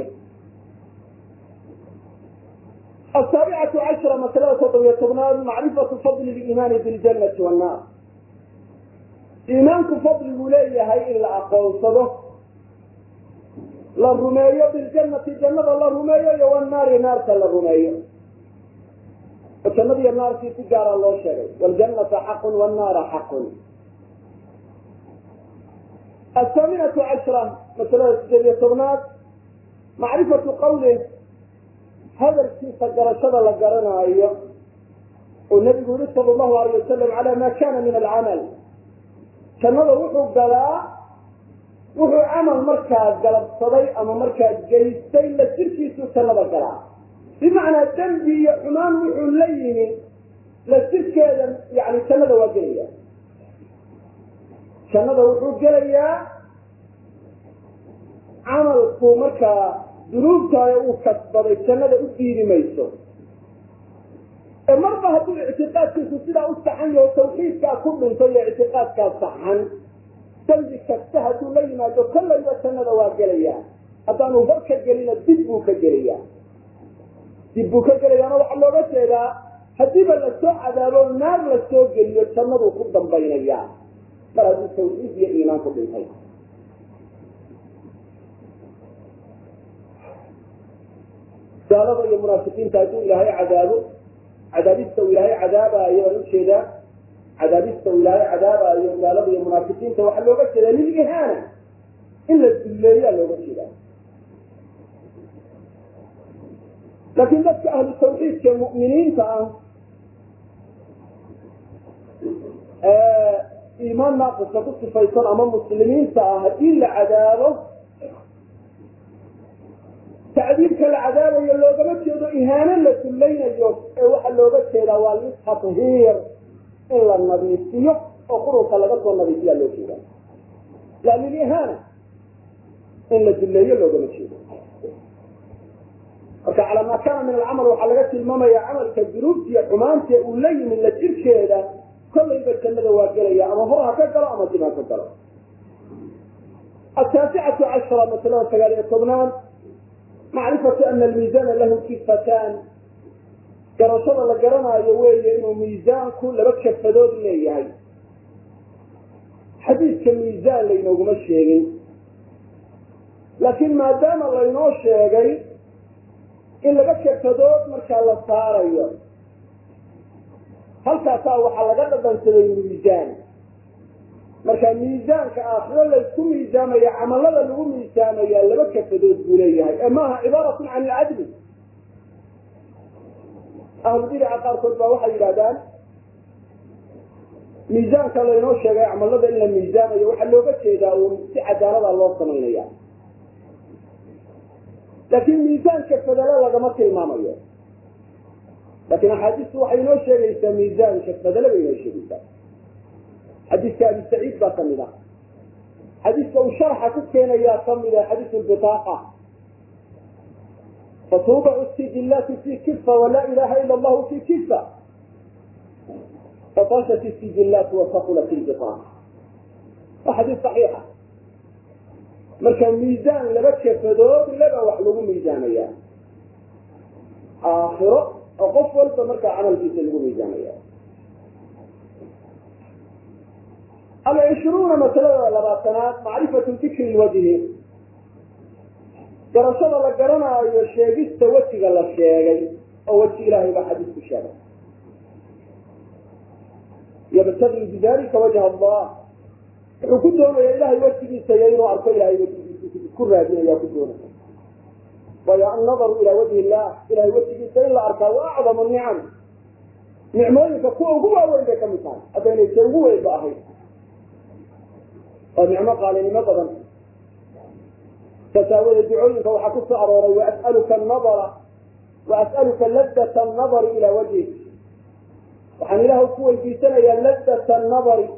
asaabicatu cashra masalada 17aad macrifatu fadli liimaani biljannati wannaar iimaanku fadliguu leeyahay in la aqoonsado la rumeeyo biljannati jannada la rumeeyo iyo wannaari naarta la rumeeyo oo jannada iyo naartii si gaara loo sheegay waljannata xaqun wannaara xaqun athaaminatu cashra masalada 18aad macrifatu qawlih hadalkiisa garashada la garanaayo oo nabigu yihi sal allahu alayh wasalam cala ma kana min alcamal jannada wuxuu galaa wuxuu camal markaa galabsaday ama markaa geystay la jirkiisuu jannada galaa bimacnaa dembi iyo xumaan wuxuu la yimi la jirkeeda yani jannada waa gelaya jannada wuxuu gelayaa camalku markaa dunuubtaada uu kasbaday jannada u diidi mayso ee marba hadduu ictiqaadkiisu sidaa u saxan yaho tawxiidkaa ku dhintay iyo ictiqaadkaa saxan dambi kasta hadduu la yimaado kollayba jannada waa gelayaa haddaanu hor ka gelina dib buu ka gelayaa waxaa looga jeedaa haddiiba lasoo cadaabo naar lasoo geliyo jannaduu ku dambaynayaa mar hadduu tawxiid iyo iimaan ku dhintay gaalada iyo munaafiqiinta hadduu ilaahay cadaabo cadaabista uu ilaahay cadaabaayo aan ujeedaa cadaabista uu ilaahay cadaabaayo gaalada iyo munaafiqiinta waxaa looga jeedaa lilihaana in la dulleeyaa looga jeedaa laakiin dadka ahlu tawxiidka mu'miniinta ah iimaan naaqisa ku sifaysan ama muslimiinta ah haddii la cadaabo tacdiibka la cadaabayo loogama jeedo ihaano la dullaynayo ee waxaa looga jeedaa waa litathiir in la nadiifiyo oo qurunka laga soo nadiifiyaa loo jeedaa laa lilihaana in la dulleeyo loogama jeedo marka calaa maa kaana min alcamal waxaa laga tilmaamaya camalka dunuubtiiyo xumaantii uu la yimid la jirkeeda kollayba jannada waa gelaya ama hor ha ka galo ama dib ha ka galo ataasicatu cashara masalada 19 macrifatu ana almiisaana lahu kifataan garashada la garanaayo weeye inuu miisaanku laba kafadood leeyahay xadiidka miisaan laynooguma sheegin laakiin maadaama laynoo sheegay in laba kafadood markaa la saarayo halkaasaa waxaa laga dhadhansaday miisaan marka miisaanka aakhiro laysku miisaamaya camalada lagu miisaamaya laba kafadood buu leeyahay ee maaha cibaaratun can ilcadli ahlubidaca qaarkood baa waxay yidhahdaan miisaanka laynoo sheegay camalada in la miisaamayo waxaa looga jeedaa uun si cadaalada loo samaynaya laakiin miisaanka fadalo lagama tilmaamayo laakiin axaadiistu waxay inoo sheegaysaa miisaanka fadalo bay inoo sheegaysaa xadiiska abi saciid baa kamid a xadiiska uu sharxa ku keenayaa kamida xadiisu lbitaaqa fatuudacu sijillaatu fi kifa walaa ilaha ila allahu fi kifa fatashat sijillaatu wasaqulat lbitaaqa waa xadiis saxiixa marka miisaan laba kafadood laba wax lagu miisaamaya aakhiro oo qof walba markaa camalkiisa lagu miisaamaya العشرون maslada labaatanaad macrifatu dikri lwajhi garashada la garanaayo sheegista wejiga la sheegay oo weji ilaahay baa xadiis ku sheegay yabtagi bidalika wajha allah wuxuu ku doonaya ilahay wejigiisa iyo inuu arko ilahay wejigiisa ku raadinaya ku doonaya waayo annadaru ilaa wajhi illah ilahay wejigiisa in la arkaa waa acdamu nicam nicmooyinka kuwa ugu waaweyn bay kamid tahay haddaynay se ugu weynba ahayd oo nicmo qaalinimo badan tasaawada ducooyinka waxaa ku soo arooray waas'aluka ladata annadari ilaa wajhik waxaan ilaahay ku weydiisanayaa ladata annadari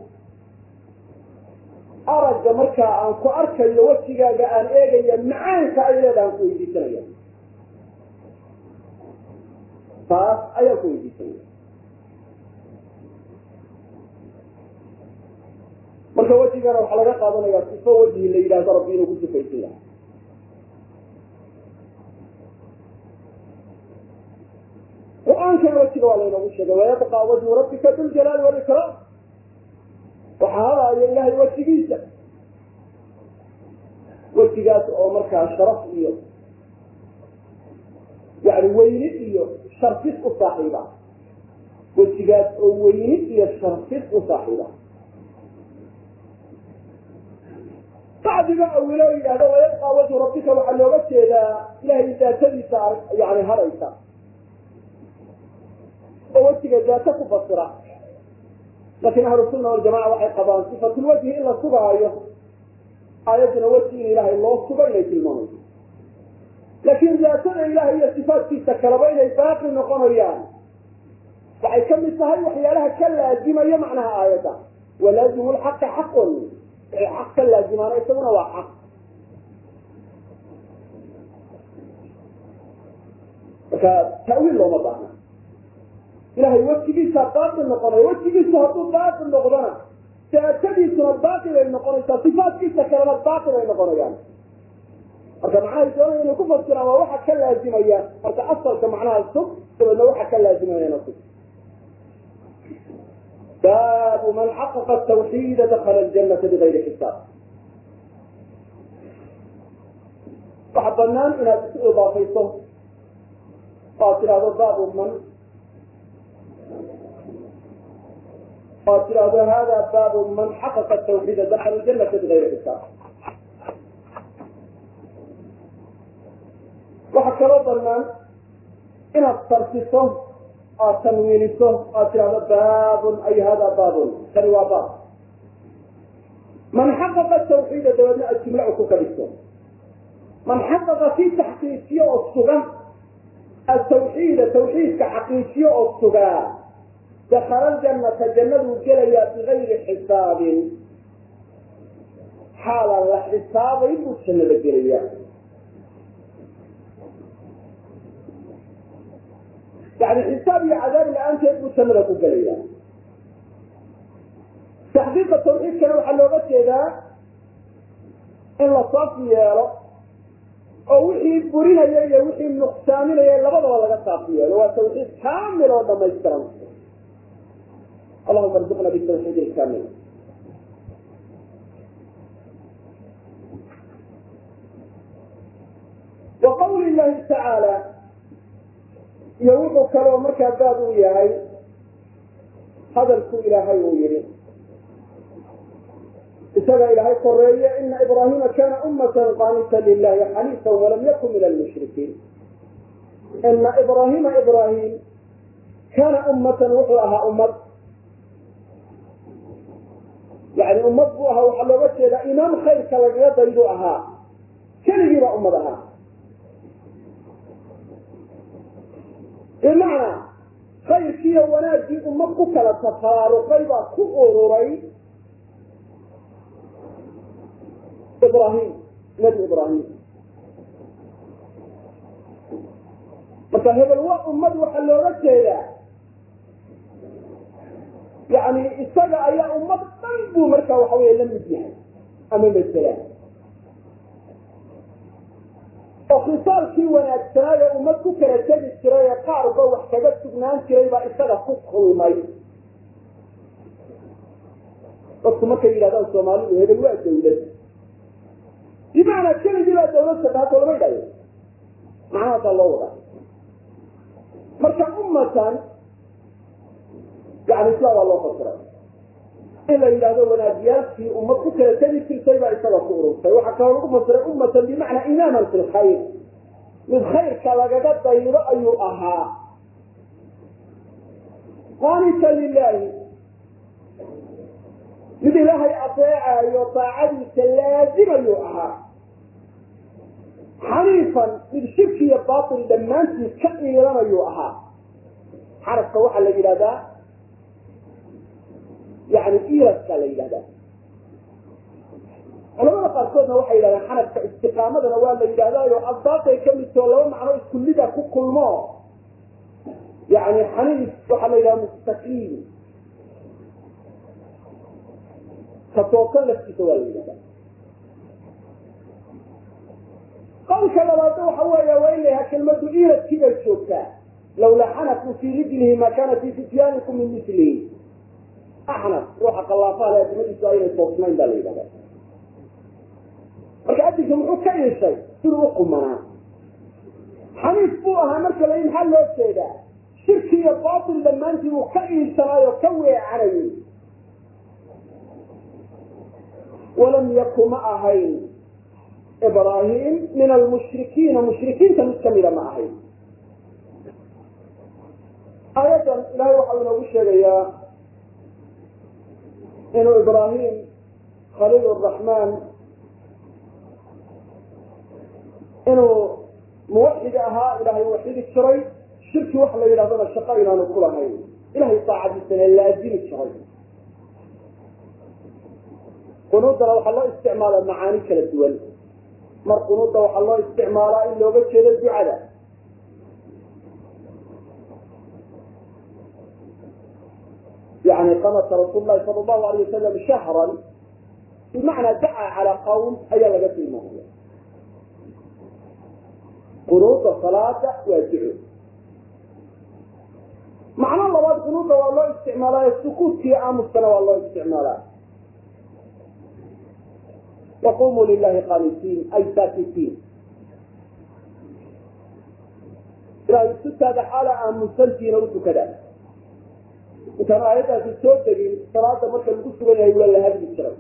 aragga markaa aan ku arkayo wejigaaga aan eegaya macaanka ay leedaha aan ku weydiisanaya taas ayaan ku weydiisanaya marka wejigana waxaa laga qaadanaya sifo wejhi la yidhahdo rabbi inuu ku sifaysan yahay qur-aankana wejiga waa laynoogu sheegay wayabqa wajhu rabbika duljalaali walikraam waxaa hadaayo ilahay wejigiisa wejigaas oo markaa sharaf iyo yani weyni iyo sharfis u saaxiiba wejigaas oo weyni iyo sharfis u saaxiiba bacdiga awiloo yidhahdo wayabqa wajhu rabbika waxaa looga jeedaa ilahay daatadiisa yani hadaysa oo wejiga daata ku fasira laakiin ahlusunna waljamaca waxay qabaan sifatulwajhi in la sugaayo aayadduna weji in ilaahay loo sugo inay tilmaamayso laakiin daatada ilahay iyo sifaatkiisa kaleba inay baaqi noqonayaan waxay kamid tahay waxyaalaha ka laazimaya macnaha aayadda walaazimu lxaqi xaqun xaq ka laazimaana isaguna waa xaq تأويل لو ما بعنا إلهي وجهي باطل نقول وجهي هدو باطل نقولنا تأتي سنة باطل نقول صفات كيسة كلمات باطل نقول يعني marka maxay doonayaan inay ku fasiraan waa waxa ka laazimaya marka asalka macnaha sub sababna waxa ka laazimaya nasib باب من حقق التوحيد دخل الجنة بغير حساب فحضرنا إلى إضافيته قاتل هذا باب من قاتل هذا باب من حقق التوحيد دخل الجنة بغير حساب waxaa kaloo banaan inaad tartiso aad tanwiiniso aad tirahdo baabun ay hada baabun kani waa baab man xaqaqa tawxiida dabeedna aad jumla ku kaliso man xaqaqa fi taxqiiqiyo oo sugan التوحيد توحيد كحقيقية أو سجاء دخل الجنة جنة جليا بغير حساب حالا لحساب يبوشن الجليا يعني حساب عذاب الآن يبوشن الجليا تحقيق التوحيد كانوا حلوبات كذا إلا صافي يا رب أو وحي برينا يا وحي النقصانين يا لبضوا ولا صافي هو التوحيد كامل ولا ما يسترم اللهم ارزقنا بالتوحيد الكامل وقول الله تعالى يوضع كلام مكاباد وياي هذا الكل إلهي ويري إسأل إلهي قرية إن إبراهيم كان أمة قانتا لله حنيفا ولم يكن من المشركين إن إبراهيم كان أمة وحلها أمة يعني أمضوها وحلوتها إلى إمام خير كالجيات يدوها كان يجيب أمضها بمعنى خير كيه وناجي أمضك كالتفار وخيبا كؤروري إبراهيم نبي إبراهيم فهذا الوقت أمض وحلوتها يعني استدعى يا أمض قلبه مركا وحوية لم يجيها أمام السلام وخصال كي ونأتنا يا أمض كوكرة تجد كرايا قاربة وحكادات سبنان كرايا استدعى فسخه المي بس مكة إلى ذا الصومالي وهذا الوقت دولة بمعنى كلا إلى دولة سبهات ولا بيدا معاذ الله وضع مركا أمة يعني إسلام الله فسره إلا إذا ذو ناديات في أمتك تجد في السيبة إسلام صوره فيوحى كانوا فسر أمة بمعنى إماما في الخير من خير كالغدات رأي أها قانتا لله يدي لها أطاعة يطاعدي كلازم يؤها حنيفا من شرك يباطل دمانتي كأني لما يؤها حرف كوحا الذي لدى يعني إيرس كالي هذا أنا ما قصدنا وحي إلى حنف استقامة نوال لي هذا يؤضاط يكمل التولون معناه كل ده كل ما يعني حنيف وحل إلى مستقيم فتوكل لك تولي هذا قال كلمة وحوى يا ويلها كلمة إيرس كذا الشوكة لولا حنف في رجله ما كان في فتيانكم من مثله أحنا روح قلافة لا يتمد إسرائيل التوصمين دالي بابا فكأدي جمعوا كأي شيء تلوقوا معنا حنيف بوها مركلين حلو السيدة شركية باطل لما أنت وكأي سرايا وكوي عليه ولم يكن معهين إبراهيم من المشركين مشركين تمستمر معهين آية لا يوحونا وشغيا إنه إبراهيم خليل الرحمن إنه موحد أها إلهي موحد الشري شرك وحلا إلى هذا الشقاء إلى نقولها هاي إلهي طاعة السنة إلا أدين الشري قنوط لو حلا استعمال المعاني كالدول مر قنوط لو حلا استعمال إلا وبكذا الدعاء يعني قنط رسول الله صلى الله عليه وسلم شهرا بمعنى دعا على قوم أي لقت الموضوع قنوط الصلاة وادعوا معنى الله بعد قنوط والله استعمالها السكوت في عام السنة والله استعمالها وقوموا لله قانتين أي ساكتين لا يسكت هذا حالة مسلسين ورسو كذلك وكان آياتها في السود تجي صلاة مركز القدس ولا يقول لها هذه الشرط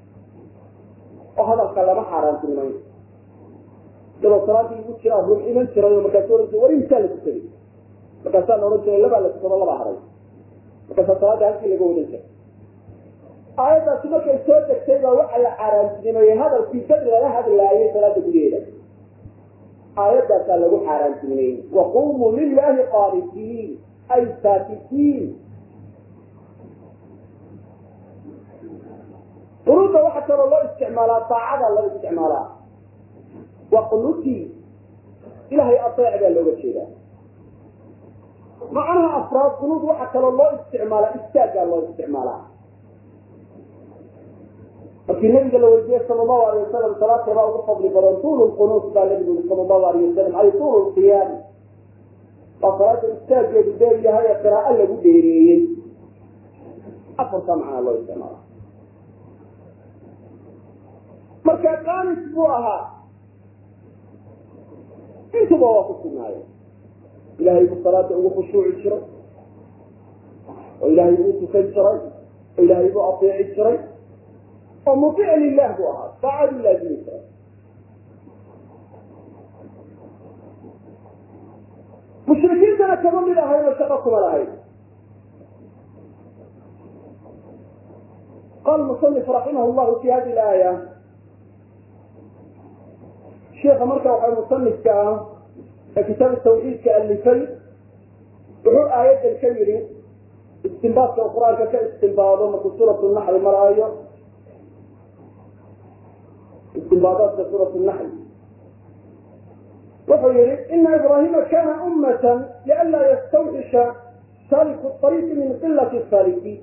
وهذا الكلام حرام في المين لو صلاة يقول شراء روح إيمان شراء يوم كاتورة ورين ثالث تجي فكسان رجل لبع لتصور الله حرام فكسان صلاة هذه اللي قوة الشرط آياتها في مركز السود تجي وحي حرام في المين هذا في كدر لا هذا الآيات صلاة تقولي آياتها كان له حرام في المين وقوموا لله قانتين أي ساكتين قنوطة واحد ترى الله استعمالها طاعة الله استعمالها وقنوتي إلهي أطيع ذا اللغة الشيء معناها أفراد قنوط واحد ترى الله استعمالها استاجى الله استعمالها لكن النبي صلى الله عليه وسلم صلاة الله بفضل فرن طول القنوط قال النبي صلى الله عليه وسلم أي طول القيام فصلاة الاستاجة بالدارية هي قراءة اللي بديرين أفرط معنا الله استعمالها marka qaanis buu ahaa intuba waa ku sugnaayeen ilaahay buu salaada ugu khushuuci jiray oo ilaahay buu tukan jiray oo ilaahay buu ateeci jiray oo mutic lilah buu ahaa taacadu laazimi jiray mushrikiintana kama mid ahayna shaqo kuma lahayn قال المصنف رحمه الله في هذه الآية الشيخ مركب وحي مصنف كتاب التوحيد كألفي وحول آيات الكبيرة استنباط القرآن كاستنباط ومثل سورة النحل مرآية استنباطات سورة النحل وحول إن إبراهيم كان أمة لئلا يستوحش سالك الطريق من قلة السالكين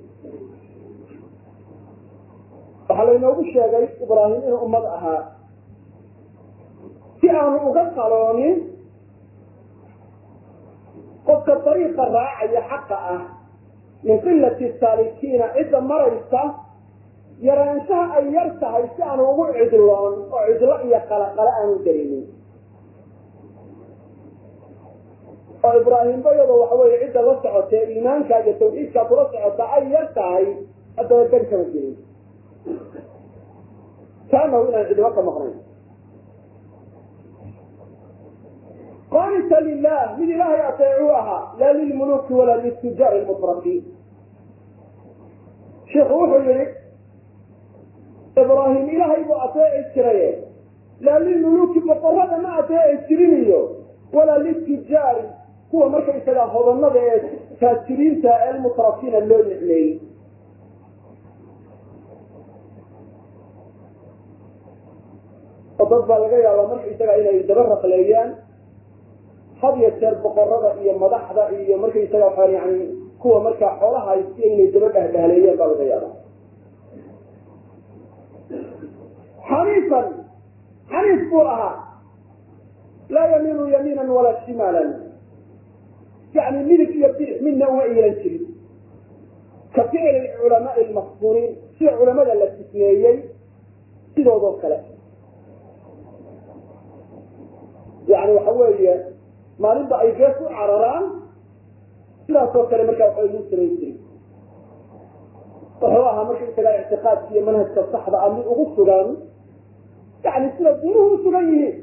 فحلينا بالشيء إبراهيم إنه أمضأها في أن أغسلوني قد الطريق الراعي حقه من قلة السالكين إذا مريسة يرى أنشاء أن يرتهي في أن أغعد الله أعد رأي قلقاء كريمين وإبراهيم بيض وحوي عدة لسعة إيمانك يتوحيدك تلسعة أن يرتهي حتى يتنك مجرين كانوا إلى العدوات مغرين قانت لله من الله يطيعوها لا للملوك ولا للتجار المطرفين شيخ وحي إبراهيم إلهي بأطيع الشرية لا للملوك مقرد ما أطيع الشرينيو ولا للتجار هو مركز تلاحظ النظر كالشرين المطرفين اللون إليه وضد بالغير على مركز تلاحظ إلى يتبرق الأيام هذا يصير بقرة هي مدحضة هي مركز تلاحظ يعني هو مركز حولها يصير يتبرق بهالأيام بالغير حريصا حريص فوقها لا يميل يمينا ولا شمالا يعني ملك يبيع منه وإلى الشريك كفعل العلماء المخصورين في علماء الاستثنائيين في ذو الكلام يعني وحوية ما نبدأ يجاسوا عرران لا توكل مركا وحوية سنين وحواها مركا تلاقي اعتقاد في منهج الصحبة أمني أغفو قام يعني سنة دينهم سنين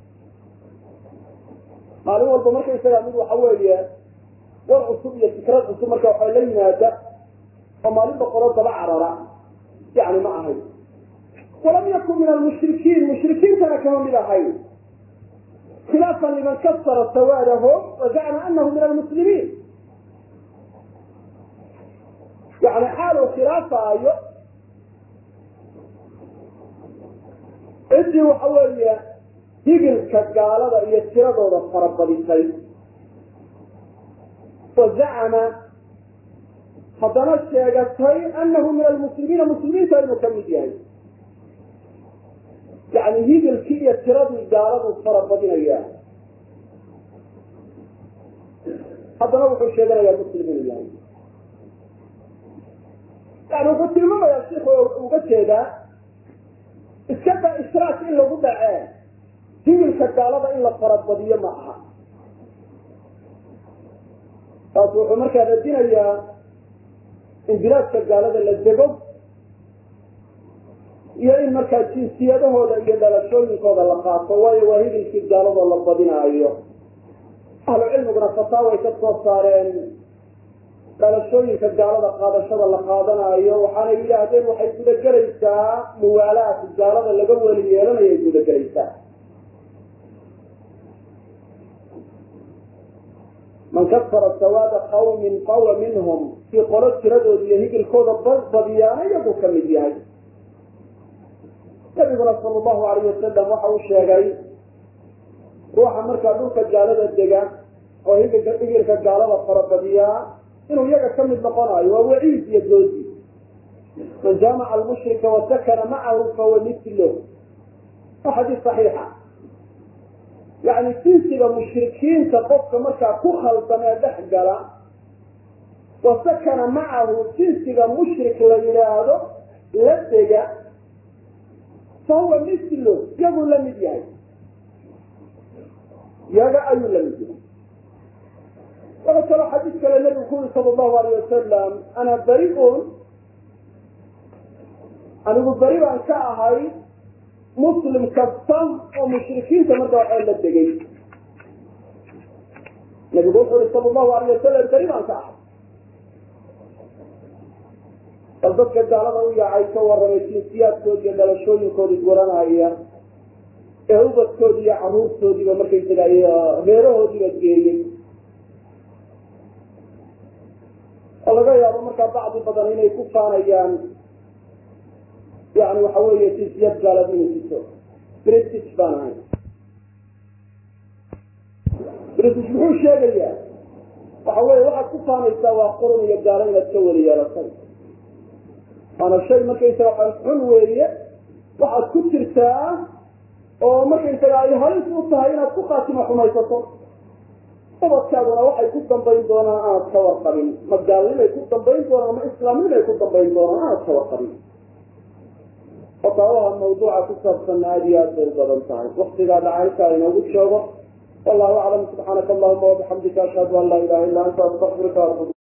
قالوا والله مركا يسلامين وحوية والعصوبية فكرات عصوب مركا وحوية لين هذا وما نبدأ قرار تبع عرران يعني معها ولم يكن من المشركين كان كمان بلا حي خلافا لمن كسر سواده وزعم أنه من المسلمين يعني حاله خلافة أيوه إدي وحوالي يقل كقالة يترد ورفرب بالخير وزعم haddana sheegatay anahu min almuslimiina muslimiinta inuu ka mid yahay yani higilkii iyo tiradii gaaladu farabadinayaa haddana wuxuu sheeganayaa muslim inuu yahay yani wuxuu tilmaamayaa shiku uga jeedaa iska da ishraak in lagu dhacee higilka gaalada in la farabadiyo ma aha taas wuxuu markaa radinayaa in bilaadka gaalada la dego iyo in markaa jinsiyadahooda iyo dhalashooyinkooda la qaato waayo waa higilkii gaaladoo la badinaayo ahlu cilmiguna fataaway ka soo saareen dhalashooyinka gaalada qaadashada la qaadanaayo waxaanay yidhaahdeen waxay gudagelaysaa muwaalaat gaalada laga weli yeelanayay gudagelaysaa man kasara sawaada qawmin fahuwa minhum kii qolo tiradooda iyo higilkooda badiyaana iyagu ka mid yahay nabiguna sal allahu alayh wasalam waxa uu sheegay ruuxa markaa dhulka gaalada dega oo higilka gaalada farabadiyaa inuu iyaga ka mid noqonayo waa waciid iyo doodi man jaamaca almushrika wasakana macahu fahuwa mithlo waa xadiis saxiixa yani jinsiga mushrikiinta qofka markaa ku khaldamee dhex gala wasakana macahu jinsiga mushrik la yidhaahdo la dega fahuwa mithlo iyaguu la mid yahay iyaga ayuu la mid yahay waxa kaloo xadiis kale nabigu ku yuri sala allahu alayh wasalam ana bariun anigu beri baan ka ahay muslim kasta oo mushrikiinta marka waxaa la degay nabigu wuxuu yuri sala allahu alayh wasalam beri baan ka ahay bal dadka gaalada u yaacay ka warramay jinsiyaadkoodi iyo dhalashooyinkooda iswaranaya ee ubadkoodi iyo caruurtoodiiba markaysaga reerahoodiiba geeyey oo laga yaabo markaa bacdi badan inay ku faanayaan yani waxa weeye jinsiyad gaalad inay siso british baan ahay british muxuu sheegayaa waxa weeye waxaad ku faanaysaa waa qurun iyo gaalo inaad ka weli yeelatay waana shay markaysaga xun weeye waxaad ku jirtaa oo markaysaga ay halis u tahay inaad ku khaatimo xumaysato ubadkaaduna waxay ku dambayn doonaan aanad ka warqabin ma gaalnimay ku dambayn doonaan ma islaamnimay ku dambayn doonaan aanad ka warqabin fataawaha mawduuca ku saabsan aad iyo aad bay u badan tahay waktigaa dhacaynka inoogu joogo wallahu aclam subxaanaka allahuma wabixamdika ashhadu an laa ilaha illa anta astaqfiruka